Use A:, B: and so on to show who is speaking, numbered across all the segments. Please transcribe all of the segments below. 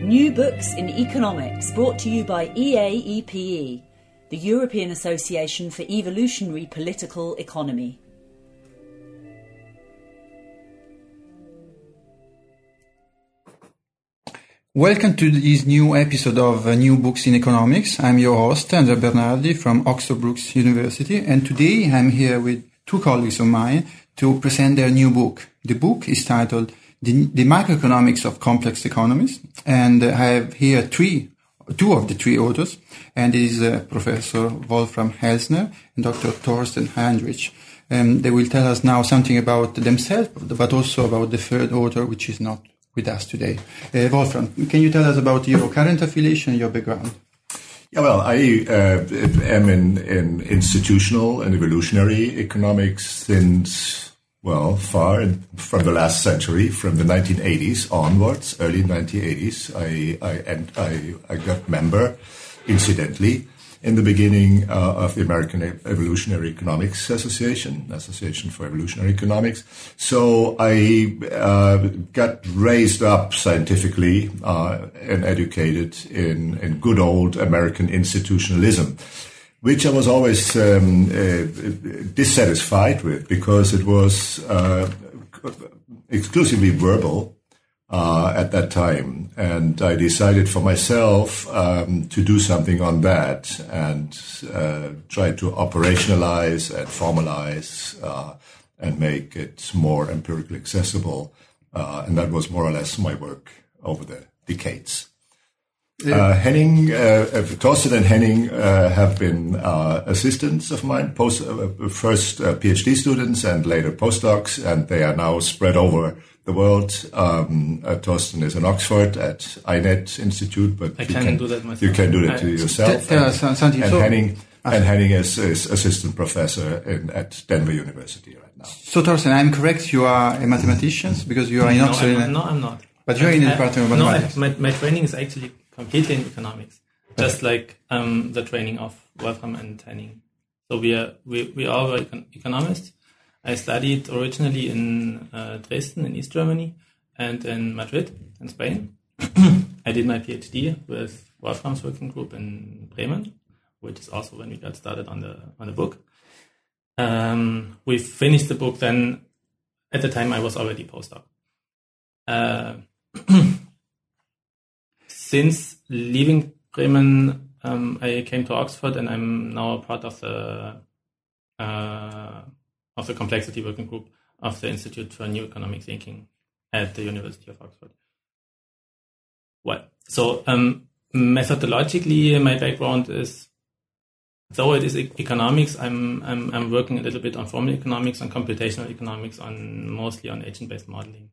A: New Books in Economics, brought to you by EAEPE, the European Association for Evolutionary Political Economy.
B: Welcome to this new episode of New Books in Economics. I'm your host, Andrea Bernardi from Oxford Brookes University, and today I'm here with two colleagues of mine to present their new book. The book is titled The Microeconomics of Complex Economies, and I have here two of the three authors, and it is Professor Wolfram Helsner and Dr. Thorsten Heinrich. They will tell us now something about themselves, but also about the third author, which is not with us today. Wolfram, can you tell us about your current affiliation and your background?
C: Yeah, well, I am in institutional and evolutionary economics since, well, far from the last century, from the 1980s onwards, early 1980s. I got member, incidentally, in the beginning of the American Evolutionary Economics Association for Evolutionary Economics. So I got raised up scientifically and educated in good old American institutionalism, which I was always dissatisfied with because it was exclusively verbal at that time. And I decided for myself to do something on that and try to operationalize and formalize and make it more empirically accessible. And that was more or less my work over the decades. Thorsten and Henning have been assistants of mine, first PhD students and later postdocs, and they are now spread over the world. Thorsten is in Oxford at INET Institute, but
D: I can do that myself.
C: You can do that to yourself. And Henning is assistant professor at Denver University right now.
B: So Thorsten, I'm correct, you are a mathematician because you are in Oxford?
D: No, I'm not.
B: But you're in the Department of Mathematics.
D: No, my training is actually completely in economics, just like the training of Wolfram and Henning. So we are economists. I studied originally in Dresden in East Germany and in Madrid in Spain. I did my PhD with Wolfram's working group in Bremen, which is also when we got started on the book. We finished the book then. At the time, I was already postdoc. Since leaving Bremen, I came to Oxford, and I'm now a part of the complexity working group of the Institute for New Economic Thinking at the University of Oxford. Well, so methodologically, my background is, though it is economics, I'm working a little bit on formal economics, on computational economics, mostly on agent-based modeling.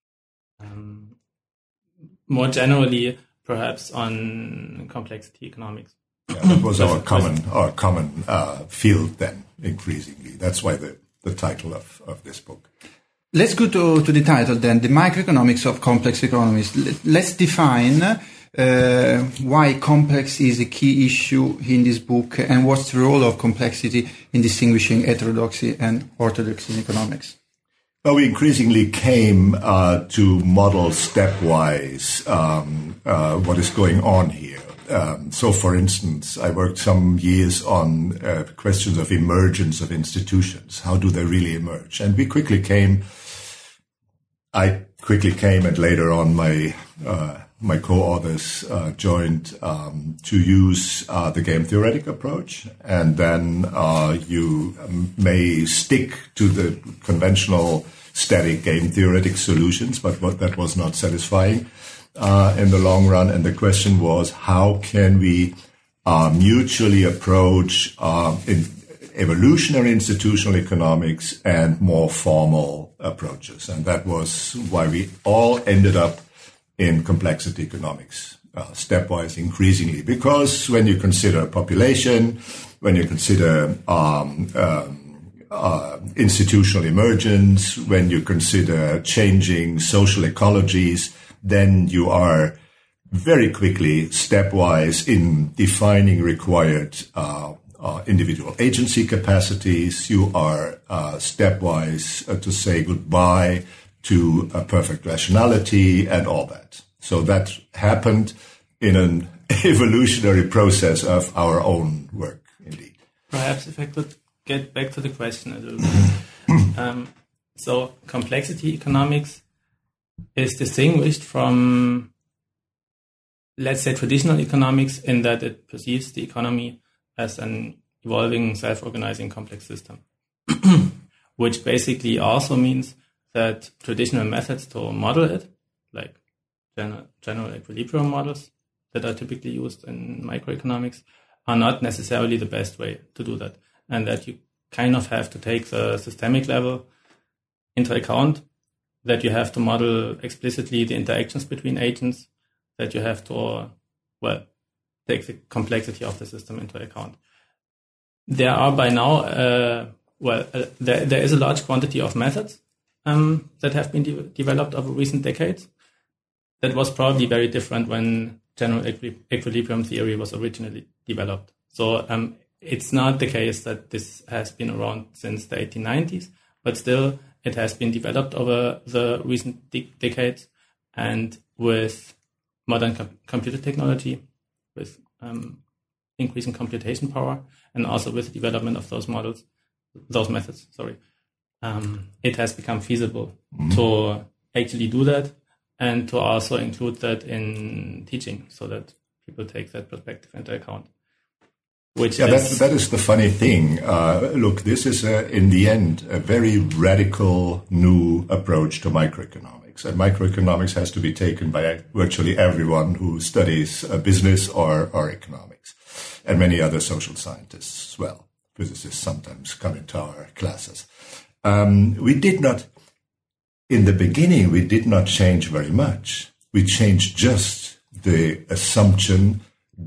D: More generally, perhaps on complexity economics.
C: Yeah, that was our common field then, increasingly. That's why the title of this book.
B: Let's go to the title then, The Microeconomics of Complex Economies. Let's define why complex is a key issue in this book and what's the role of complexity in distinguishing heterodoxy and orthodoxy in economics.
C: Well, we increasingly came to model stepwise what is going on here. So, for instance, I worked some years on questions of emergence of institutions. How do they really emerge? And I quickly came, and later on my co-authors joined to use the game theoretic approach. And then you may stick to the conventional static game theoretic solutions, but that was not satisfying in the long run. And the question was, how can we mutually approach in evolutionary institutional economics and more formal approaches? And that was why we all ended up in complexity economics, stepwise increasingly, because when you consider population, when you consider institutional emergence, when you consider changing social ecologies, then you are very quickly stepwise in defining required individual agency capacities. You are stepwise to say goodbye to perfect rationality and all that. So that happened in an evolutionary process of our own work, indeed.
D: Perhaps if I could get back to the question a little bit. So complexity economics is distinguished from, let's say, traditional economics in that it perceives the economy as an evolving, self-organizing complex system, which basically also means that traditional methods to model it, like general equilibrium models that are typically used in microeconomics, are not necessarily the best way to do that. And that you kind of have to take the systemic level into account, that you have to model explicitly the interactions between agents, that you have to, take the complexity of the system into account. There are by now, there is a large quantity of methods that have been developed over recent decades. That was probably very different when general equilibrium theory was originally developed. So it's not the case that this has been around since the 1890s, but still it has been developed over the recent decades, and with modern computer technology, with increasing computation power, and also with the development of those methods, it has become feasible to actually do that and to also include that in teaching so that people take that perspective into account.
C: That is the funny thing. Look, this is, in the end, a very radical new approach to microeconomics. And microeconomics has to be taken by virtually everyone who studies business or economics, and many other social scientists as well. Physicists sometimes come into our classes. In the beginning, we did not change very much. We changed just the assumption.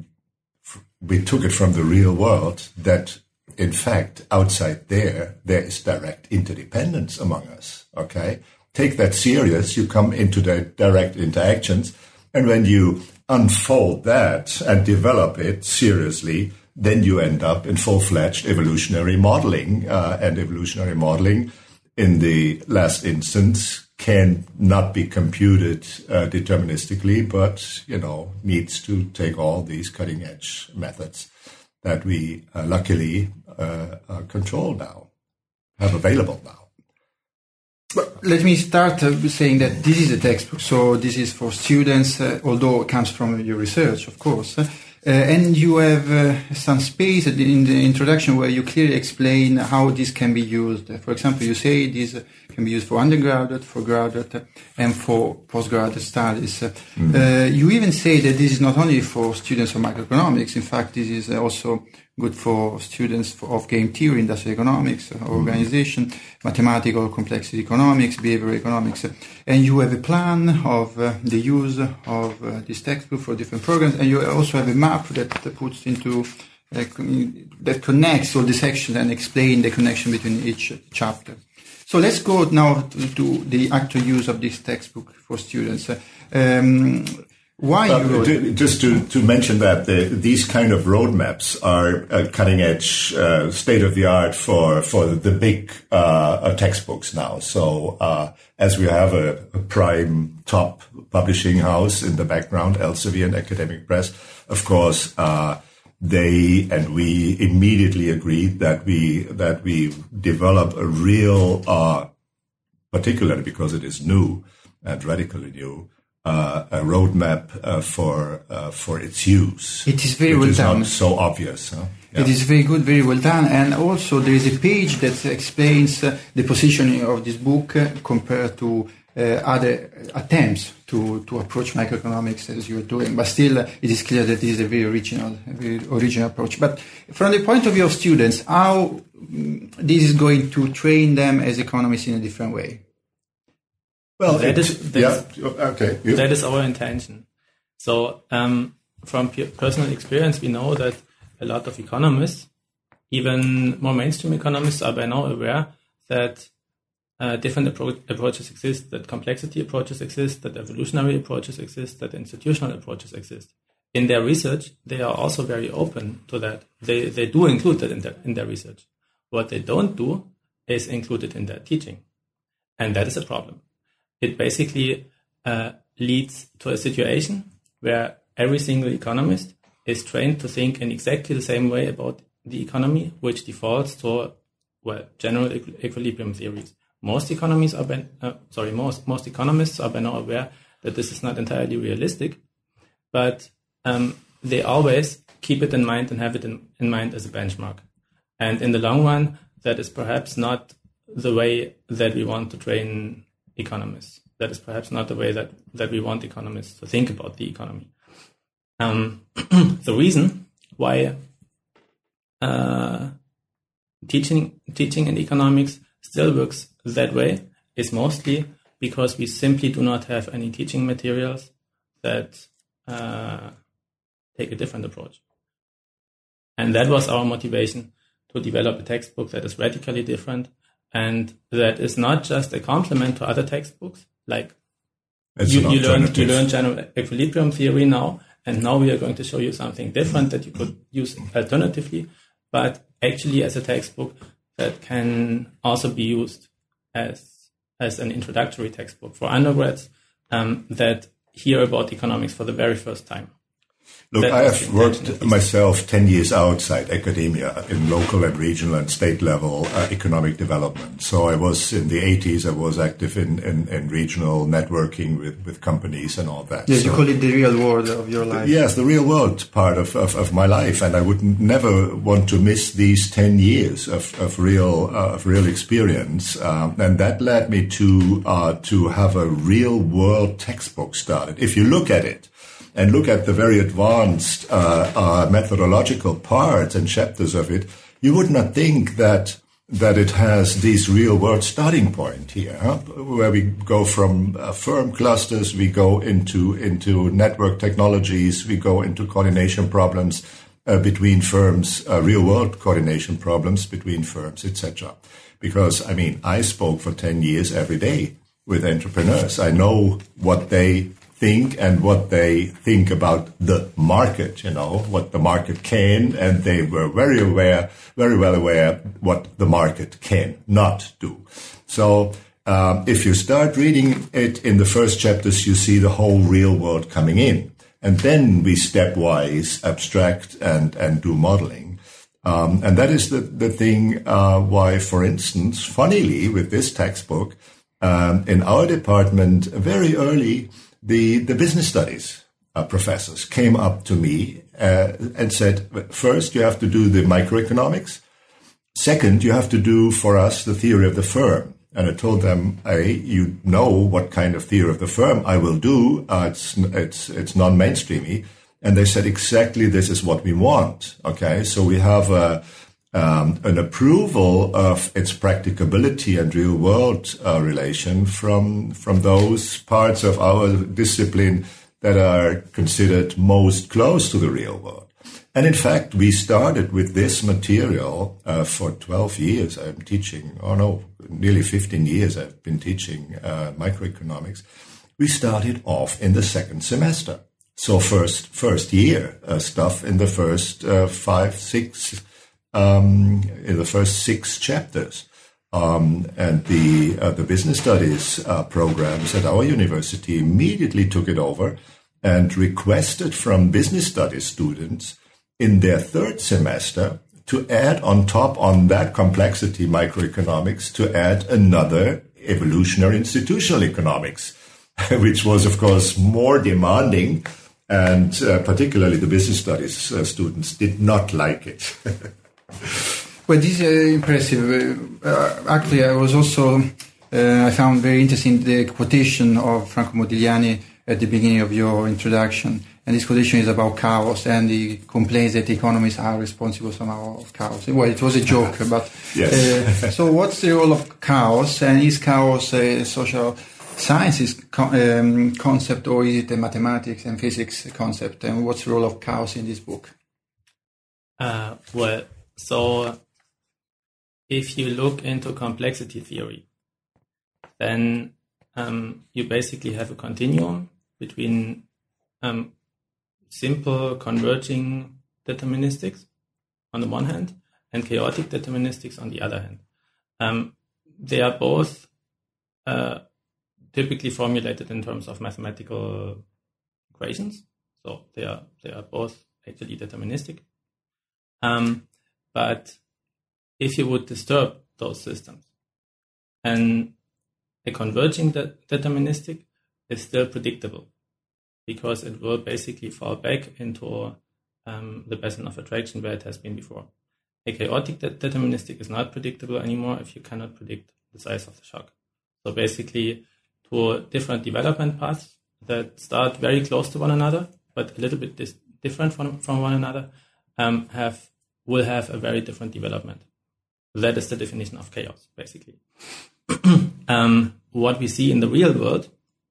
C: We took it from the real world that, in fact, outside there is direct interdependence among us, okay? Take that serious, you come into the direct interactions, and when you unfold that and develop it seriously, then you end up in full-fledged evolutionary modeling, and evolutionary modeling, in the last instance, can not be computed deterministically, but, needs to take all these cutting-edge methods that we luckily control now, have available now.
B: Well, let me start saying that this is a textbook, so this is for students, although it comes from your research, of course. And you have some space in the introduction where you clearly explain how this can be used. For example, you say this can be used for undergraduate, for graduate, and for postgraduate studies. You even say that this is not only for students of microeconomics. In fact, this is also good for students of game theory, industrial economics, organization, mathematical complexity economics, behavioral economics. And you have a plan of the use of this textbook for different programs, and you also have a map that puts into that connects all the sections and explain the connection between each chapter. So let's go now to the actual use of this textbook for students.
C: Just to mention that these kind of roadmaps are cutting edge, state of the art for the big textbooks now. So as we have a prime top publishing house in the background, Elsevier and Academic Press, of course, they and we immediately agreed that we develop a real, particularly because it is new and radically new, a roadmap for its use.
B: It is very well done.
C: Not so obvious. Huh?
B: Yeah. It is very good, very well done. And also there is a page that explains the positioning of this book compared to other attempts to approach microeconomics as you're doing. But still, it is clear that this is a very original approach. But from the point of view of students, how this is going to train them as economists in a different way?
D: Well, that is our intention. So, from personal experience, we know that a lot of economists, even more mainstream economists, are by now aware that different approaches exist, that complexity approaches exist, that evolutionary approaches exist, that institutional approaches exist. In their research, they are also very open to that. They do include that in their research. What they don't do is include it in their teaching. And that is a problem. It basically leads to a situation where every single economist is trained to think in exactly the same way about the economy, which defaults to, general equilibrium theories. Most economists are most economists are by now aware that this is not entirely realistic, but they always keep it in mind and have it in mind as a benchmark. And in the long run, that is perhaps not the way that we want to train economists. That is perhaps not the way that we want economists to think about the economy. The reason why teaching in economics still works that way is mostly because we simply do not have any teaching materials that take a different approach. And that was our motivation to develop a textbook that is radically different and that is not just a complement to other textbooks. Like you learn general equilibrium theory now, and now we are going to show you something different that you could use alternatively, but actually as a textbook that can also be used as an introductory textbook for undergrads that hear about economics for the very first time.
C: Look, I have worked myself 10 years outside academia in local and regional and state level economic development. So I was in the 80s, I was active in regional networking with companies and all that.
B: Yes,
C: so,
B: you call it the real world of your life.
C: Yes, the real world part of my life. And I would never want to miss these 10 years of real experience. And that led me to have a real world textbook started. If you look at it, and look at the very advanced methodological parts and chapters of it, you would not think that it has this real-world starting point here, where we go from firm clusters, we go into network technologies, we go into coordination problems between firms, real-world coordination problems between firms, etc. Because, I spoke for 10 years every day with entrepreneurs. I know what they think and what they think about the market, what the market can, and they were very well aware what the market can not do. So if you start reading it in the first chapters, you see the whole real world coming in. And then we stepwise abstract and do modeling. And that is the thing why, for instance, funnily, with this textbook, in our department, very early, the business studies professors came up to me and said, first, you have to do the microeconomics. Second, you have to do for us the theory of the firm. And I told them, you know what kind of theory of the firm I will do. It's non-mainstreamy. And they said, exactly this is what we want. Okay, so we have an approval of its practicability and real world relation from those parts of our discipline that are considered most close to the real world. And in fact, we started with this material for 12 years. I'm teaching, nearly 15 years I've been teaching microeconomics. We started off in the second semester. So first year stuff in the first in the first 6 chapters. And the business studies programs at our university immediately took it over and requested from business studies students in their 3rd semester to add on that complexity microeconomics, to add another evolutionary institutional economics, which was, of course, more demanding. And particularly the business studies students did not like it.
B: Well, this is impressive. Actually, I was also, I found very interesting the quotation of Franco Modigliani at the beginning of your introduction. And this quotation is about chaos, and he complains that economists are responsible somehow of chaos. Well, it was a joke, but
C: yes.
B: So what's the role of chaos? And is chaos a social sciences concept, or is it a mathematics and physics concept? And what's the role of chaos in this book?
D: So if you look into complexity theory, then you basically have a continuum between simple converging deterministics on the one hand and chaotic deterministics on the other hand. They are both typically formulated in terms of mathematical equations. So they are both actually deterministic. But if you would disturb those systems, and a converging deterministic is still predictable, because it will basically fall back into the pattern of attraction where it has been before. A chaotic deterministic is not predictable anymore if you cannot predict the size of the shock. So basically, two different development paths that start very close to one another, but a little bit different from one another, will have a very different development. That is the definition of chaos, basically. What we see in the real world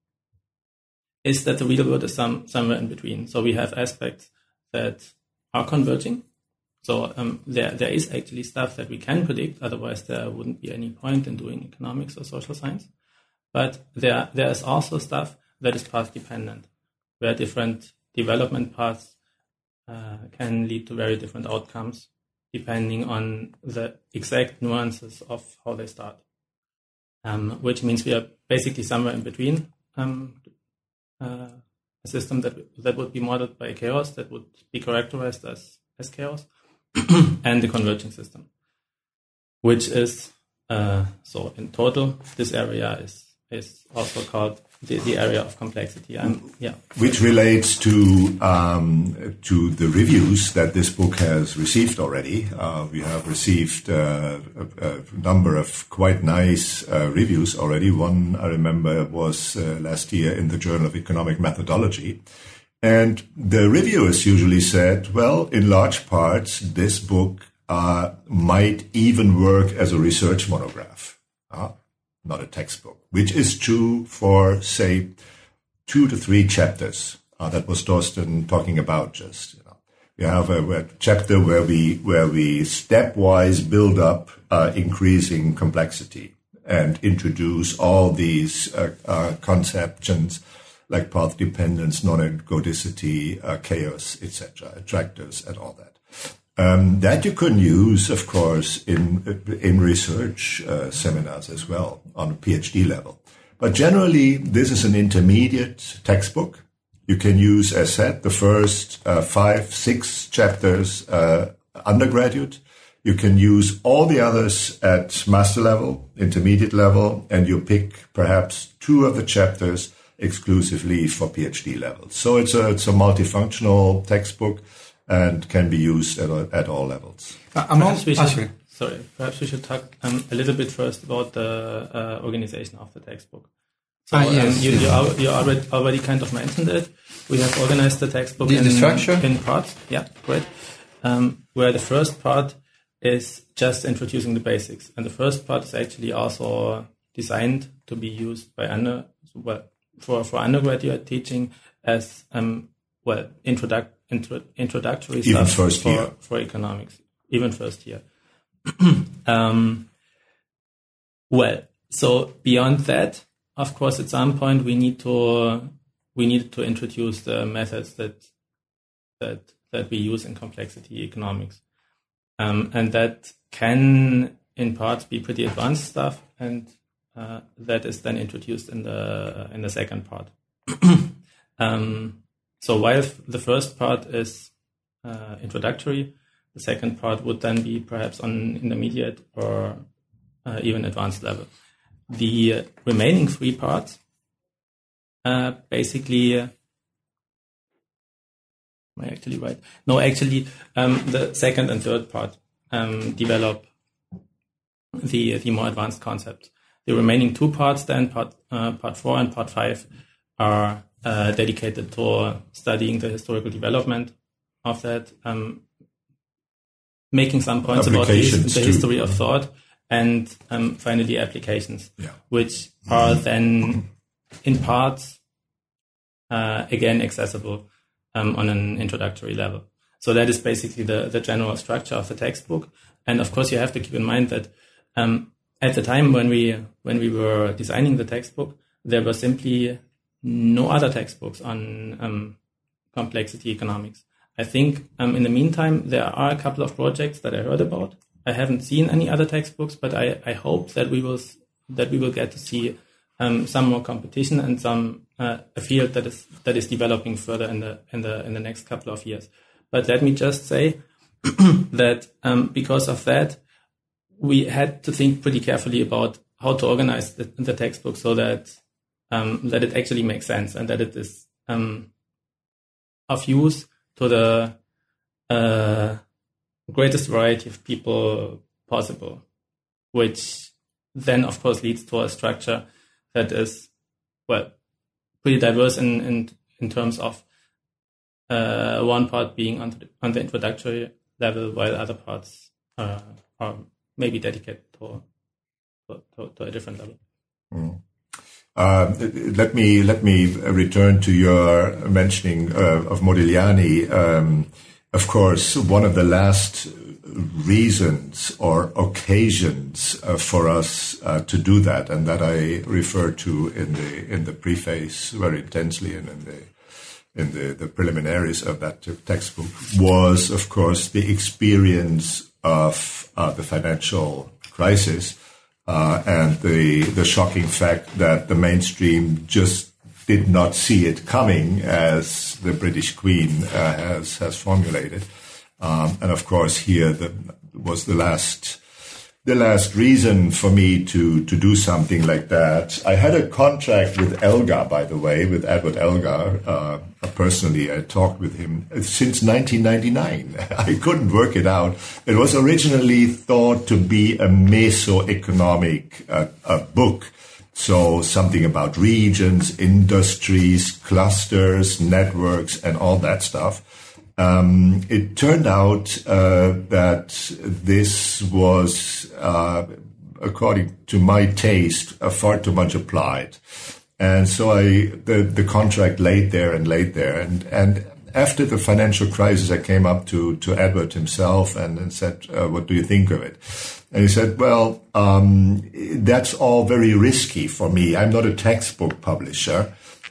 D: is that the real world is somewhere in between. So we have aspects that are converging. So there is actually stuff that we can predict, otherwise there wouldn't be any point in doing economics or social science. But there is also stuff that is path dependent, where different development paths can lead to very different outcomes depending on the exact nuances of how they start. Which means we are basically somewhere in between a system that would be modeled by chaos, that would be characterized as chaos, and the converging system, which is, so in total, this area is also called the area of complexity.
C: Which relates to the reviews that this book has received already. We have received a number of quite nice reviews already. One I remember was last year in the Journal of Economic Methodology. And the reviewers usually said, well, in large parts, this book might even work as a research monograph, not a textbook, which is true for, say, 2 to 3 chapters. That was Thorsten talking about just. We have a chapter where we stepwise build up increasing complexity and introduce all these conceptions like path dependence, non-ergodicity, chaos, etc., attractors, and all that. That you can use, of course, in research seminars as well on a PhD level. But generally, this is an intermediate textbook. You can use, as said, the first 5, 6 chapters undergraduate. You can use all the others at master level, intermediate level, and you pick perhaps 2 of the chapters exclusively for PhD level. So it's a multifunctional textbook and can be used at all levels.
D: Perhaps we should talk a little bit first about the organization of the textbook. So you already kind of mentioned it. We have organized the textbook in parts. Yeah, great. Where the first part is just introducing the basics, and the first part is actually also designed to be used by for undergraduate teaching as introductory
C: even
D: stuff for economics, even first year. So beyond that, of course, at some point we need to introduce the methods that we use in complexity economics, and that can in parts be pretty advanced stuff, and that is then introduced in the second part. So while the first part is introductory, the second part would then be perhaps on intermediate or even advanced level. The remaining 3 parts basically, am I actually right? No, actually, the second and third part develop the more advanced concepts. The remaining 2 parts, then part 4 and part 5, are dedicated to studying the historical development of that, making some points about the history of thought, and finally applications, which are then in parts again accessible on an introductory level. So that is basically the general structure of the textbook. And of course, you have to keep in mind that at the time when we were designing the textbook, there were simply no other textbooks on complexity economics. I think in the meantime, there are a couple of projects that I heard about. I haven't seen any other textbooks, but I hope that we will get to see some more competition and some a field that is developing further in the next couple of years. But let me just say that because of that, we had to think pretty carefully about how to organize the textbook so that it actually makes sense and that it is of use to the greatest variety of people possible, which then, of course, leads to a structure that is, well, pretty diverse in terms of one part being on the introductory level, while other parts are maybe dedicated to a different level.
C: Mm. Let me return to your mentioning of Modigliani. Of course, one of the last reasons or occasions for us to do that, and that I refer to in the preface very intensely and in the preliminaries of that textbook, was, of course, the experience of the financial crisis and the shocking fact that the mainstream just did not see it coming, as the British Queen has formulated. And of course, here was the last reason for me to do something like that. I had a contract with Elgar, by the way, with Edward Elgar. Personally, I talked with him since 1999. I couldn't work it out. It was originally thought to be a mesoeconomic book. So something about regions, industries, clusters, networks, and all that stuff. It turned out that this was, according to my taste, far too much applied. And so the contract laid there. And after the financial crisis, I came up to Edward himself and said, what do you think of it? And he said, well, that's all very risky for me. I'm not a textbook publisher.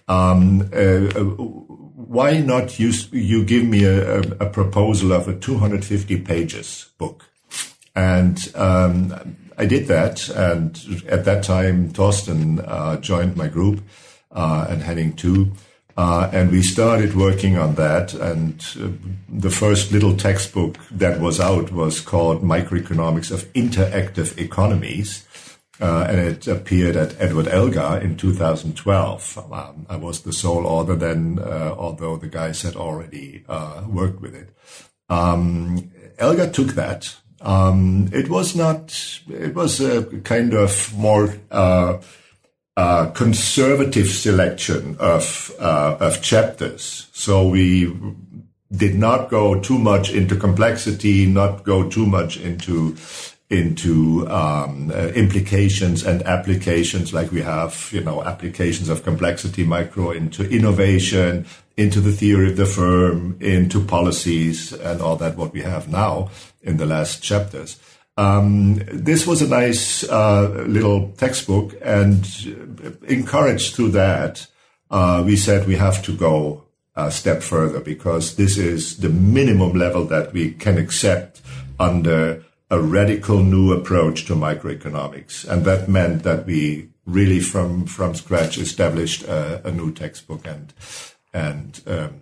C: Why not you give me a proposal of a 250 pages book? And I did that. And at that time, Thorsten joined my group and Henning too. And we started working on that. And the first little textbook that was out was called Microeconomics of Interactive Economies. And it appeared at Edward Elgar in 2012. I was the sole author then, although the guys had already worked with it. Elgar took that. It was a kind of more conservative selection of chapters. So we did not go too much into complexity, not go too much into implications and applications, like we have, applications of complexity micro into innovation, into the theory of the firm, into policies and all that, what we have now in the last chapters. This was a nice little textbook, and encouraged through that, we said we have to go a step further, because this is the minimum level that we can accept under a radical new approach to microeconomics. And that meant that we really from scratch established a new textbook and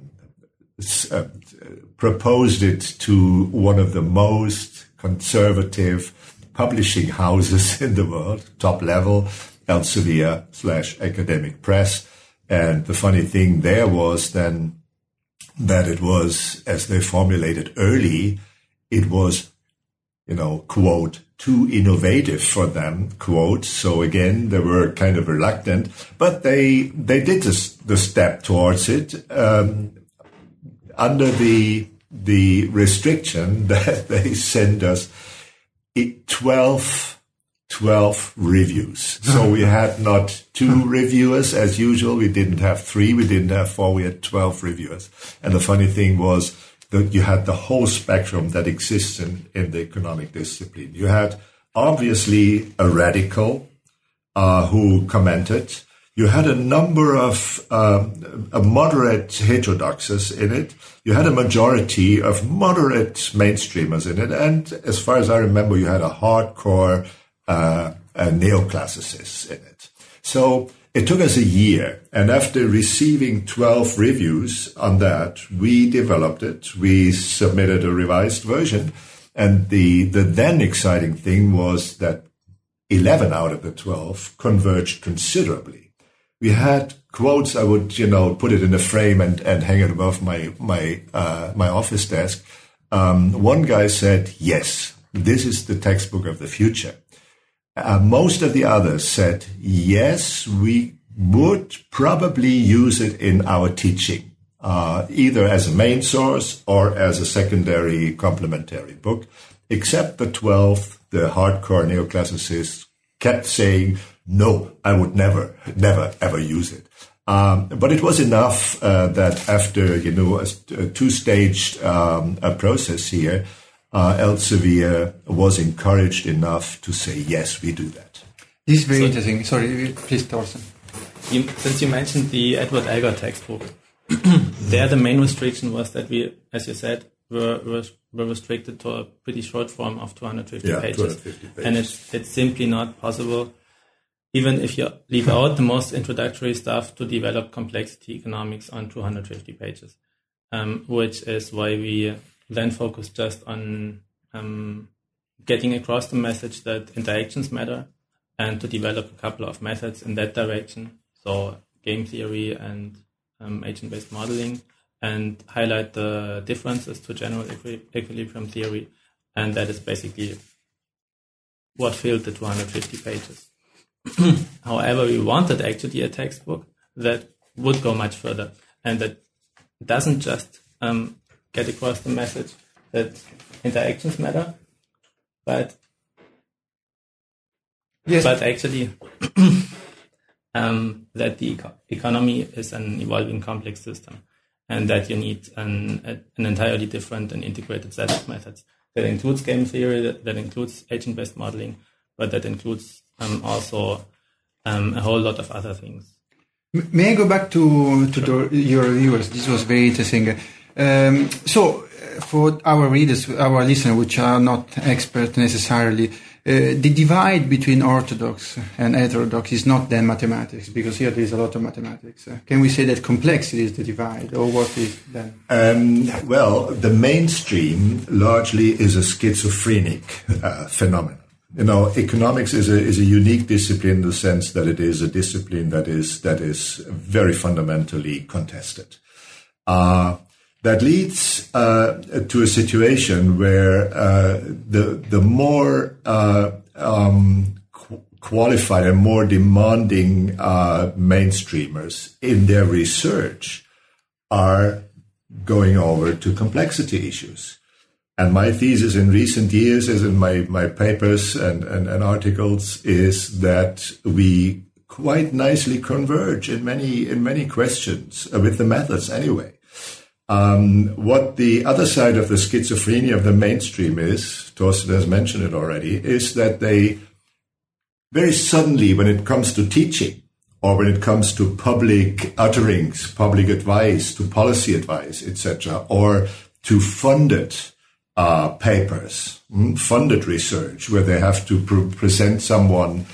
C: proposed it to one of the most conservative publishing houses in the world, top level, Elsevier/Academic Press. And the funny thing there was then that it was, as they formulated early, it was, quote, too innovative for them, quote. So again, they were kind of reluctant, but they did the step towards it, under the restriction that they sent us 12 reviews. So we had not 2 reviewers as usual. We didn't have 3. We didn't have 4. We had 12 reviewers. And the funny thing was that you had the whole spectrum that exists in the economic discipline. You had obviously a radical who commented. You had a number of moderate heterodoxes in it. You had a majority of moderate mainstreamers in it. And as far as I remember, you had a hardcore neoclassicists in it. So it took us a year. And after receiving 12 reviews on that, we developed it. We submitted a revised version. And the then exciting thing was that 11 out of the 12 converged considerably. We had quotes. I would, put it in a frame and hang it above my office desk. One guy said, yes, this is the textbook of the future. Most of the others said, yes, we would probably use it in our teaching, either as a main source or as a secondary complementary book, except the 12th, the hardcore neoclassicists, kept saying, no, I would never, ever use it. But it was enough that after, a two-staged process here, Elsevier was encouraged enough to say, yes, we do that.
B: This is very interesting. Sorry, please, Thorsten.
D: Since you mentioned the Edward Elgar textbook, there the main restriction was that we, as you said, were restricted to a pretty short form of 250 pages. 250 pages. And it's simply not possible, even if you leave out the most introductory stuff, to develop complexity economics on 250 pages, which is why we then focus just on getting across the message that interactions matter, and to develop a couple of methods in that direction. So game theory and agent-based modeling, and highlight the differences to general equilibrium theory. And that is basically what filled the 250 pages. However, we wanted actually a textbook that would go much further, and that doesn't just get across the message that interactions matter, but actually that the economy is an evolving complex system, and that you need an entirely different and integrated set of methods. That includes game theory, that includes agent-based modeling, but that includes also a whole lot of other things.
B: May I go back to your reviewers? This was very interesting. So, for our readers, our listeners, which are not experts necessarily, the divide between orthodox and heterodox is not then mathematics, because here there is a lot of mathematics. Can we say that complexity is the divide, or what is then?
C: Well, the mainstream largely is a schizophrenic phenomenon. Economics is a unique discipline in the sense that it is a discipline that is very fundamentally contested. That leads to a situation where the more qualified and more demanding mainstreamers in their research are going over to complexity issues. And my thesis in recent years, as in my papers and articles, is that we quite nicely converge in many questions with the methods anyway. What the other side of the schizophrenia of the mainstream is, Thorsten has mentioned it already, is that they very suddenly, when it comes to teaching, or when it comes to public utterings, public advice, to policy advice, etc., or to funded papers, funded research, where they have to present someone,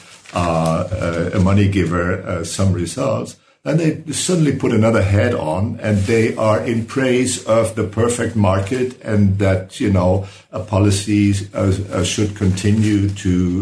C: a money giver, some results, and they suddenly put another hat on, and they are in praise of the perfect market, and that policies should continue to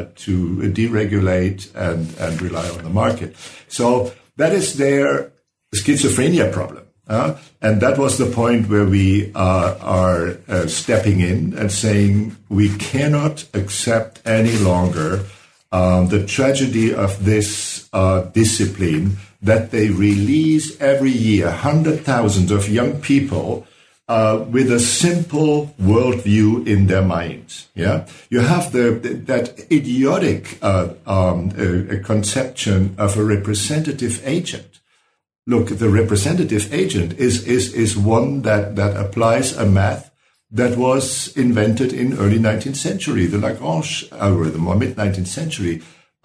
C: deregulate and rely on the market. So that is their schizophrenia problem, and that was the point where we are stepping in and saying we cannot accept any longer the tragedy of this discipline, that they release every year 100,000 of young people with a simple worldview in their minds. Yeah, you have that idiotic conception of a representative agent. Look, the representative agent is one that applies a math that was invented in early 19th century, the Lagrange algorithm, or mid-19th century.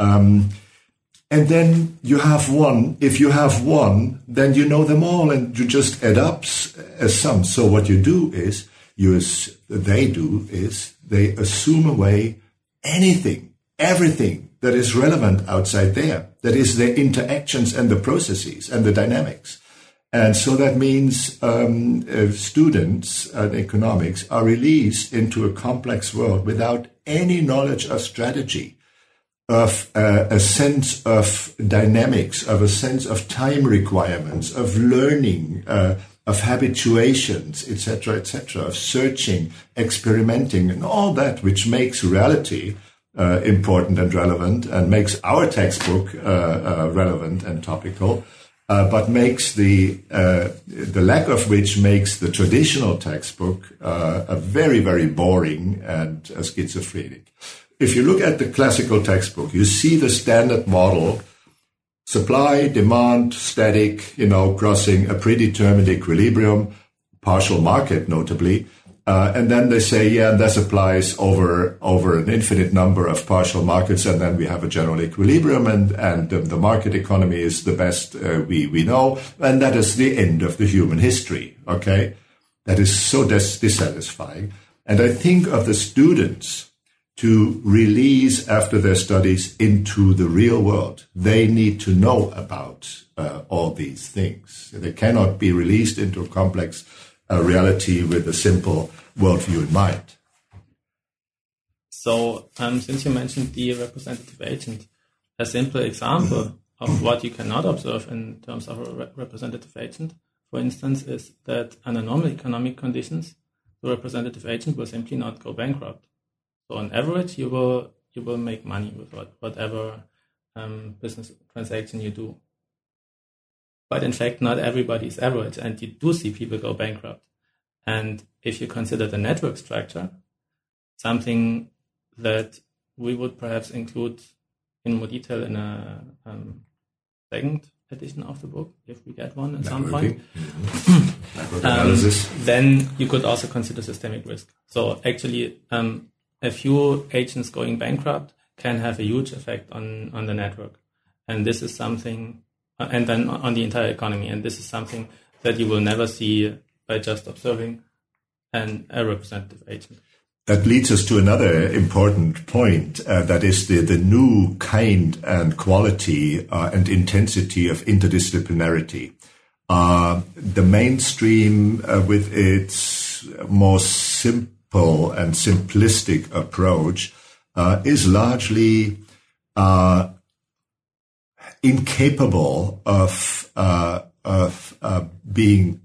C: And then you have one. If you have one, then you know them all, and you just add up as sums. So what you do is, they assume away everything that is relevant outside there. That is the interactions and the processes and the dynamics. And so that means students in economics are released into a complex world without any knowledge of strategy, of a sense of dynamics, of a sense of time requirements, of learning, of habituations, etc., of searching, experimenting, and all that which makes reality important and relevant and makes our textbook relevant and topical. But makes the lack of which makes the traditional textbook a very, very boring and schizophrenic. If you look at the classical textbook, you see the standard model: supply, demand, static, crossing a predetermined equilibrium, partial market, notably. And then they say, this applies over an infinite number of partial markets, and then we have a general equilibrium, and the market economy is the best we know, and that is the end of the human history, okay? That is so dissatisfying. And I think of the students to release after their studies into the real world. They need to know about all these things. They cannot be released into a complex reality with a simple worldview in mind.
D: So, since you mentioned the representative agent, a simple example of what you cannot observe in terms of a representative agent, for instance, is that under normal economic conditions, the representative agent will simply not go bankrupt. So, on average, you will make money with whatever business transaction you do. But in fact, not everybody is average, and you do see people go bankrupt. And if you consider the network structure, something that we would perhaps include in more detail in a second edition of the book, if we get one at some point, then you could also consider systemic risk. So actually, a few agents going bankrupt can have a huge effect on the network. And this is something... and then on the entire economy. And this is something that you will never see by just observing a representative agent.
C: That leads us to another important point, that is the new kind and quality and intensity of interdisciplinarity. The mainstream, with its more simple and simplistic approach, is largely incapable of being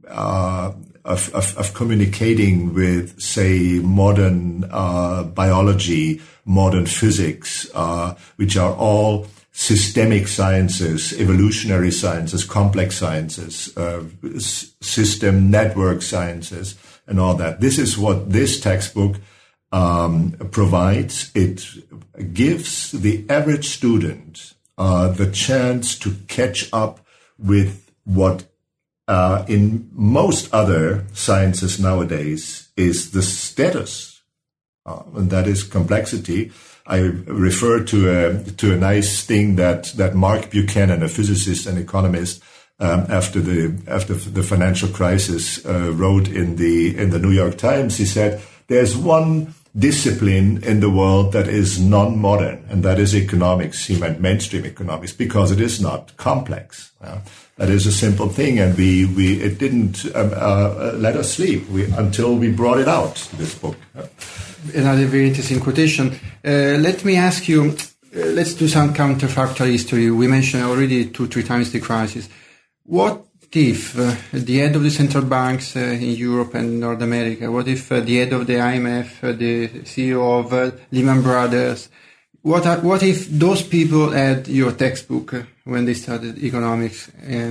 C: of communicating with, say, modern biology, modern physics, which are all systemic sciences, evolutionary sciences, complex sciences, system network sciences, and all that. This is what this textbook provides. It gives the average student the chance to catch up with what in most other sciences nowadays is the status, and that is complexity. I refer to a nice thing that Mark Buchanan, a physicist and economist, after the financial crisis, wrote in the New York Times. He said, "There's one discipline in the world that is non-modern, and that is economics." He meant mainstream economics, because it is not complex. That is a simple thing, and it didn't let us sleep until we brought it out, this book.
B: Another very interesting quotation. Let me ask you, let's do some counterfactual history. We mentioned already 2-3 times the crisis. What if at the head of the central banks in Europe and North America, what if the head of the IMF, the CEO of Lehman Brothers, what if those people had your textbook when they started economics?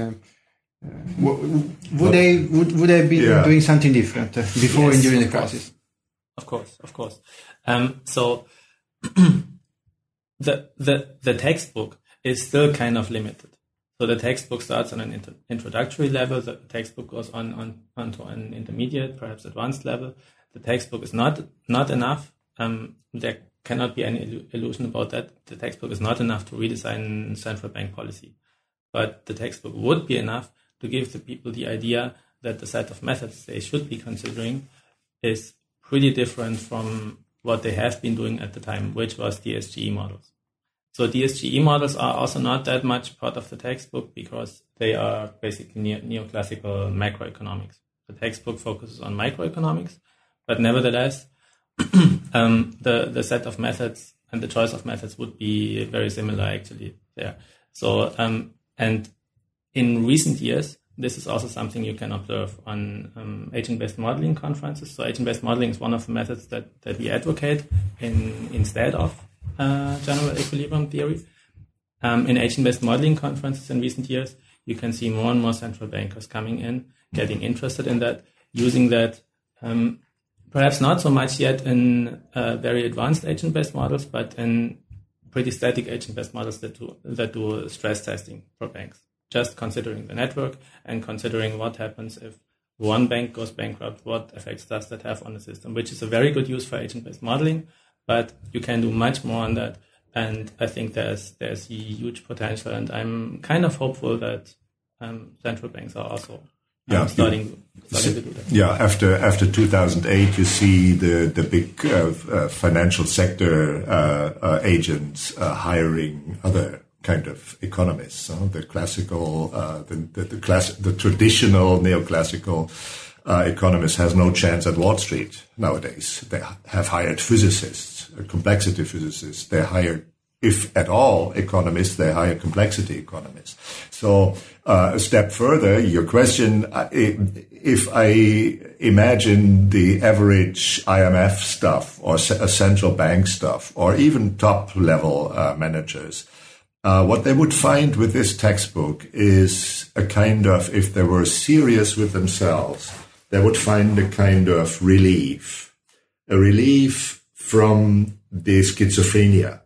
B: Would they be doing something different before and during the crisis?
D: Of course. So the textbook is still kind of limited. So the textbook starts on an introductory level. The textbook goes onto an intermediate, perhaps advanced level. The textbook is not enough. There cannot be any illusion about that. The textbook is not enough to redesign central bank policy. But the textbook would be enough to give the people the idea that the set of methods they should be considering is pretty different from what they have been doing at the time, which was the SGE models. So DSGE models are also not that much part of the textbook because they are basically neoclassical macroeconomics. The textbook focuses on microeconomics, but nevertheless, the set of methods and the choice of methods would be very similar actually there. So, and in recent years, this is also something you can observe on agent-based modeling conferences. So agent-based modeling is one of the methods that we advocate instead of general equilibrium theory. In agent-based modeling conferences in recent years, you can see more and more central bankers coming in, getting interested in that, using that, perhaps not so much yet in very advanced agent-based models, but in pretty static agent-based models that do stress testing for banks. Just considering the network and considering what happens if one bank goes bankrupt, what effects does that have on the system, which is a very good use for agent-based modeling, but you can do much more on that. And I think there's huge potential, and I'm kind of hopeful that central banks are also starting to do that.
C: Yeah, after 2008, you see the big financial sector agents hiring other kind of economists. The classical, the traditional neoclassical economist has no chance at Wall Street nowadays. They have hired physicists, complexity physicists. They hire, if at all, economists. They hire complexity economists. So a step further, your question, if I imagine the average IMF stuff or central bank stuff or even top-level managers, what they would find with this textbook is a kind of, if they were serious with themselves, they would find a kind of relief from the schizophrenia.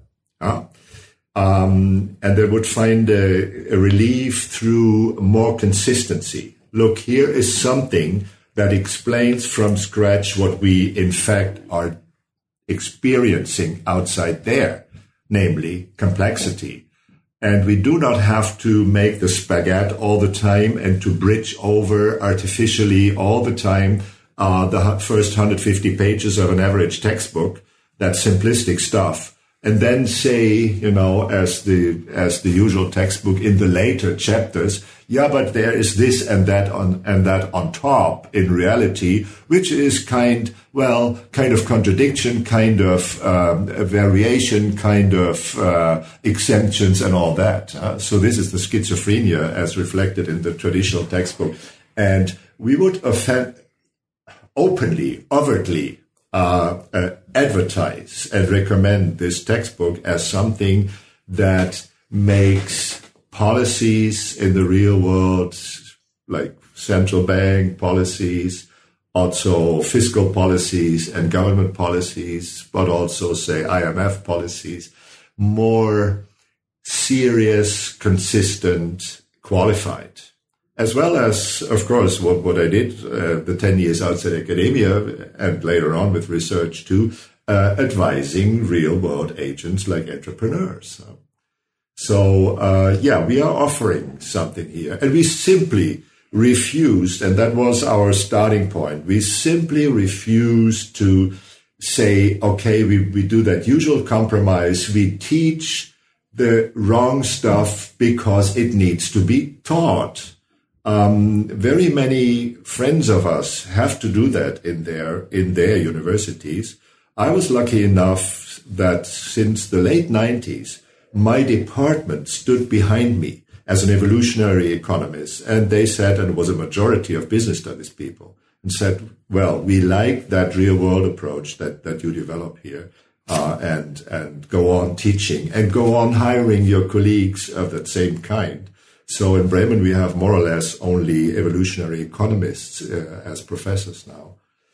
C: And they would find a relief through more consistency. Look, here is something that explains from scratch what we, in fact, are experiencing outside there, namely complexity. And we do not have to make the spaghetti all the time and to bridge over artificially all the time the first 150 pages of an average textbook, that simplistic stuff, and then say, as the usual textbook in the later chapters, yeah, but there is this and that on top in reality, which is kind of contradiction, kind of variation, kind of exemptions and all that. So this is the schizophrenia as reflected in the traditional textbook. And we would openly, overtly, advertise and recommend this textbook as something that makes policies in the real world, like central bank policies, also fiscal policies and government policies, but also, say, IMF policies, more serious, consistent, qualified. As well as, of course, what I did the 10 years outside academia and later on with research too, advising real-world agents like entrepreneurs. So, we are offering something here. And we simply refused, and that was our starting point, we simply refused to say, okay, we do that usual compromise. We teach the wrong stuff because it needs to be taught. Very many friends of us have to do that in their universities. I was lucky enough that since the late 90s, my department stood behind me as an evolutionary economist. And they said, and it was a majority of business studies people, and said, well, we like that real world approach that you develop here, and go on teaching and go on hiring your colleagues of that same kind. So in Bremen, we have more or less only evolutionary economists as professors now.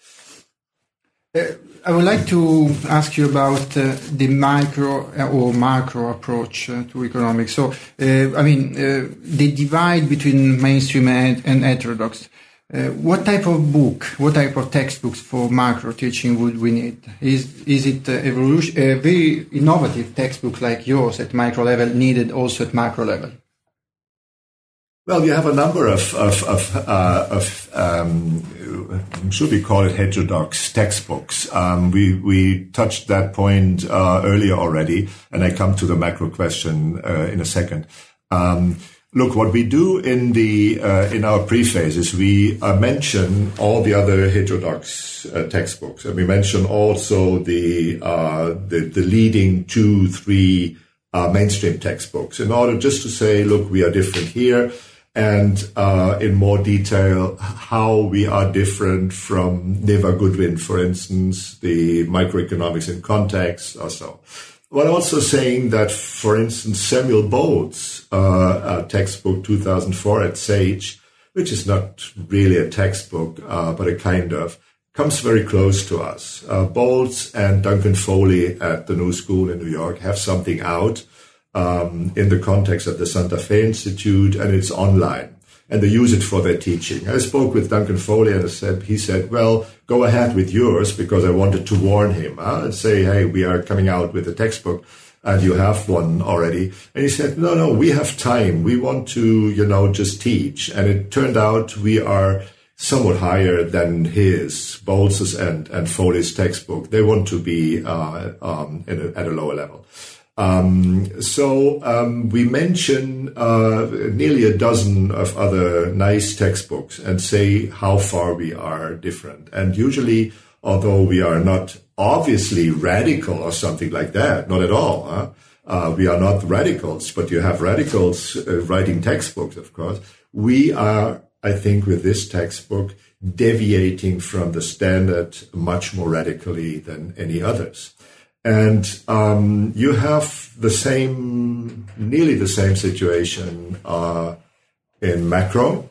B: I would like to ask you about the micro or macro approach to economics. So, the divide between mainstream and heterodox. What type of book, what type of textbooks for macro teaching would we need? Is it a very innovative textbook like yours at micro level needed also at macro level?
C: Well, you have a number of should we call it heterodox textbooks? We touched that point earlier already, and I come to the macro question in a second. Look, what we do in our preface is we mention all the other heterodox textbooks, and we mention also the leading 2-3 mainstream textbooks in order just to say, look, we are different here, and in more detail how we are different from Neva Goodwin, for instance, the Microeconomics in Context, or so. But also saying that, for instance, Samuel Bolt's textbook 2004 at Sage, which is not really a textbook, but a kind of, comes very close to us. Bolt's and Duncan Foley at the New School in New York have something out in the context of the Santa Fe Institute, and it's online. And they use it for their teaching. I spoke with Duncan Foley, and he said, well, go ahead with yours, because I wanted to warn him and say, hey, we are coming out with a textbook and you have one already. And he said, no, we have time. We want to, just teach. And it turned out we are somewhat higher than his, Boltz's and Foley's textbook. They want to be at a lower level. We mention nearly a dozen of other nice textbooks and say how far we are different. And usually, although we are not obviously radical or something like that, not at all. We are not radicals, but you have radicals writing textbooks, of course. We are, I think, with this textbook, deviating from the standard much more radically than any others. And you have nearly the same situation in macro.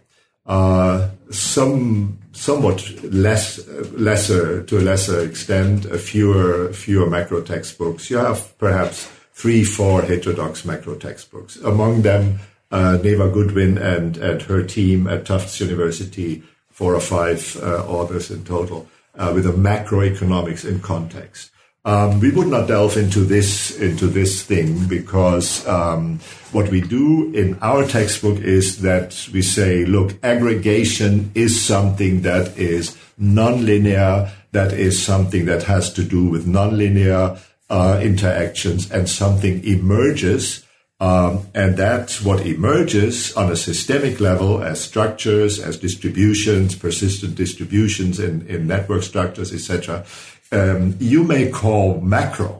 C: Somewhat lesser to a lesser extent, fewer macro textbooks. You have perhaps 3-4 heterodox macro textbooks. Among them, Neva Goodwin and her team at Tufts University, 4 or 5 authors in total, with a macroeconomics in context. We would not delve into this thing because what we do in our textbook is that we say, look, aggregation is something that is nonlinear, that is something that has to do with nonlinear interactions, and something emerges, and that's what emerges on a systemic level as structures, as distributions, persistent distributions in network structures, etc. You may call macro.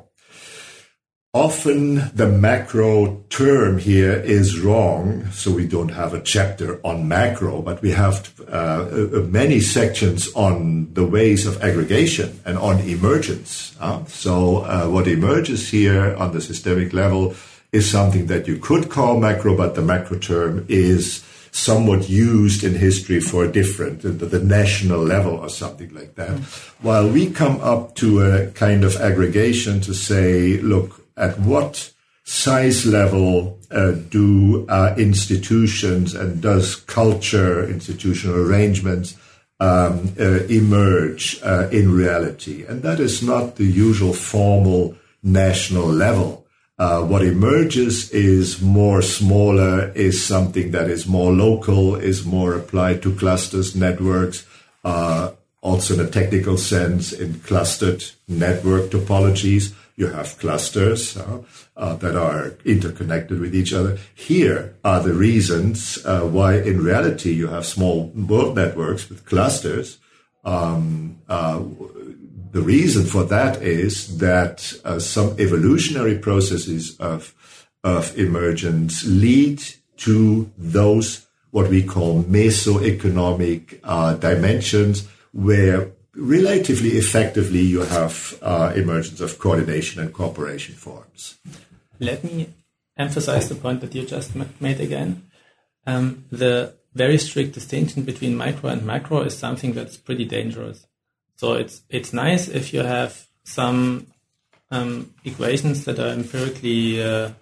C: Often the macro term here is wrong, so we don't have a chapter on macro, but we have many sections on the ways of aggregation and on emergence. So what emerges here on the systemic level is something that you could call macro, but the macro term is somewhat used in history for the national level or something like that. While we come up to a kind of aggregation to say, look, at what size level do institutions and does culture, institutional arrangements emerge in reality? And that is not the usual formal national level. What emerges is more smaller, is something that is more local, is more applied to clusters, networks, also in a technical sense, in clustered network topologies. You have clusters that are interconnected with each other. Here are the reasons why in reality you have small world networks with clusters. The reason for that is that some evolutionary processes of emergence lead to those what we call mesoeconomic dimensions, where relatively effectively you have emergence of coordination and cooperation forms.
D: Let me emphasize the point that you just made again. The very strict distinction between micro and macro is something that's pretty dangerous. So it's nice if you have some equations that are empirically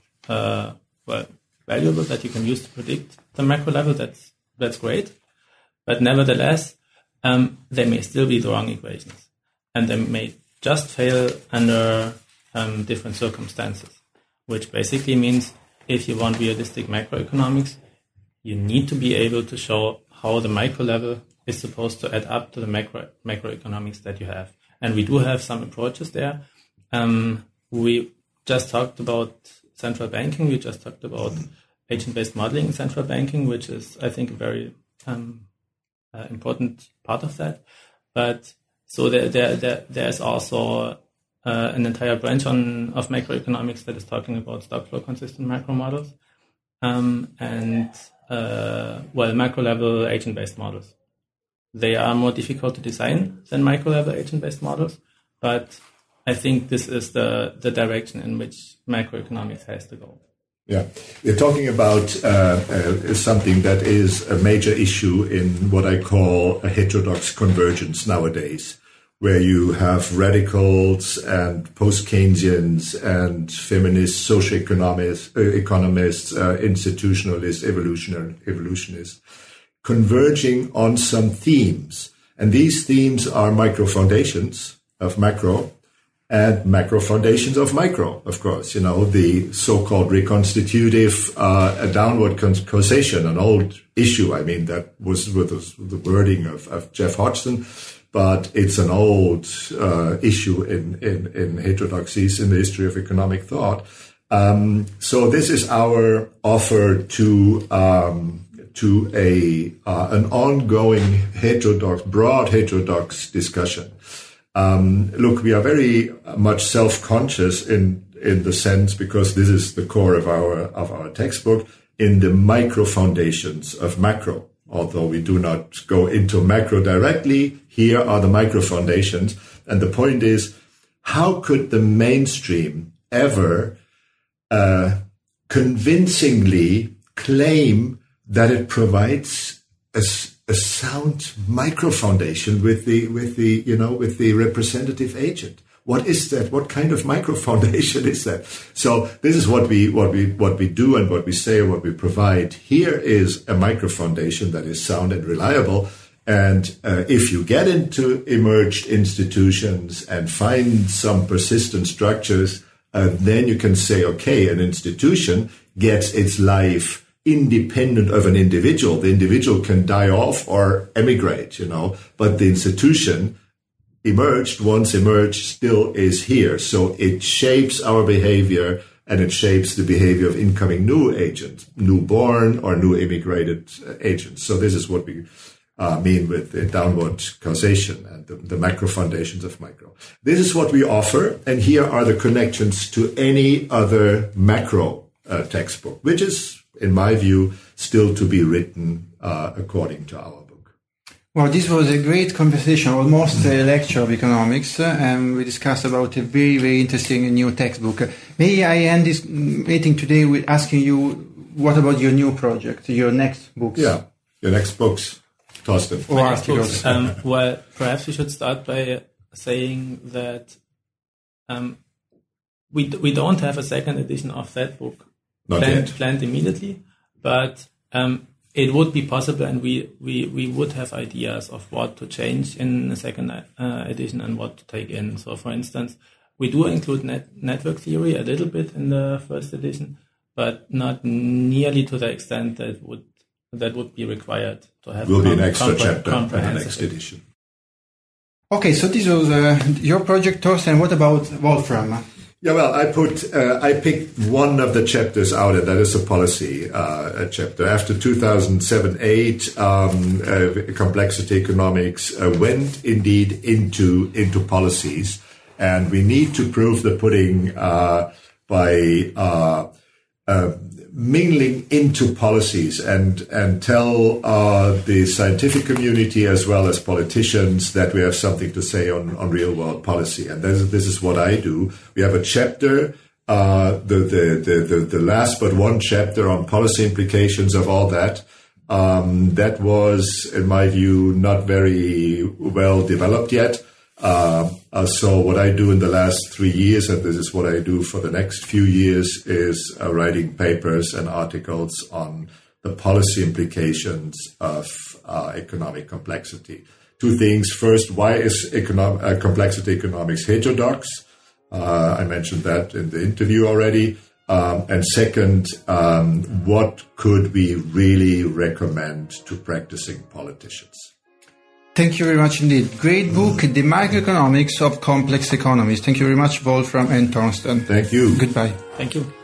D: valuable that you can use to predict the macro level. That's great, but nevertheless, they may still be the wrong equations, and they may just fail under different circumstances. Which basically means if you want realistic macroeconomics, you need to be able to show how the micro level is supposed to add up to the macroeconomics that you have. And we do have some approaches there. We just talked about central banking. We just talked about agent-based modeling in central banking, which is, I think, a very important part of that. But so there's also an entire branch of macroeconomics that is talking about stock flow consistent macro models and macro level agent-based models. They are more difficult to design than micro level agent-based models, but I think this is the direction in which macroeconomics has to go.
C: Yeah, we're talking about something that is a major issue in what I call a heterodox convergence nowadays, where you have radicals and post-Keynesians and feminist socioeconomists, economists, institutionalists, evolutionists, converging on some themes. And these themes are micro foundations of macro and macro foundations of micro, of course. The so-called reconstitutive downward causation, an old issue. I mean, that was with the wording of Jeff Hodgson, but it's an old issue in heterodoxies in the history of economic thought. So this is our offer to an ongoing broad heterodox discussion. Look, we are very much self-conscious in the sense, because this is the core of our textbook, in the micro foundations of macro. Although we do not go into macro directly, here are the micro foundations. And the point is, how could the mainstream ever convincingly claim that it provides a sound micro foundation with the representative agent? What is that? What kind of micro foundation is that? So this is what we do and what we say and what we provide. Here is a micro foundation that is sound and reliable. And if you get into emerged institutions and find some persistent structures, then you can say, okay, an institution gets its life independent of an individual. The individual can die off or emigrate, but the institution once emerged, still is here. So it shapes our behavior, and it shapes the behavior of incoming new agents, newborn or new immigrated agents. So this is what we mean with the downward causation and the macro foundations of micro. This is what we offer, and here are the connections to any other macro textbook, which is, in my view, still to be written according to our book.
B: Well, this was a great conversation, almost a lecture of economics, and we discussed about a very, very interesting new textbook. May I end this meeting today with asking you, what about your new project, your next books?
C: Yeah, your next books, Thorsten.
B: Or articles.
D: Well, perhaps we should start by saying that we don't have a second edition of that book planned immediately, but it would be possible, and we would have ideas of what to change in the second edition and what to take in. So, for instance, we do include network theory a little bit in the first edition, but not nearly to the extent that would be required to have.
C: Will be an extra chapter in the next edition.
B: Okay, so this was your project, Thorsten. What about Wolfram?
C: Yeah, well, I picked one of the chapters out, and that is a policy chapter. After 2007-8, complexity economics went indeed into policies, and we need to prove the pudding by mingling into policies and tell the scientific community as well as politicians that we have something to say on real world policy. And this is what I do. We have a chapter, the last but one chapter on policy implications of all that. That was, in my view, not very well developed yet. So what I do in the last 3 years, and this is what I do for the next few years, is writing papers and articles on the policy implications of economic complexity. Two things. First, why is complexity economics heterodox? I mentioned that in the interview already. And second, what could we really recommend to practicing politicians?
B: Thank you very much indeed. Great book, The Microeconomics of Complex Economies. Thank you very much, Wolfram and Thorsten.
C: Thank you.
B: Goodbye.
D: Thank you.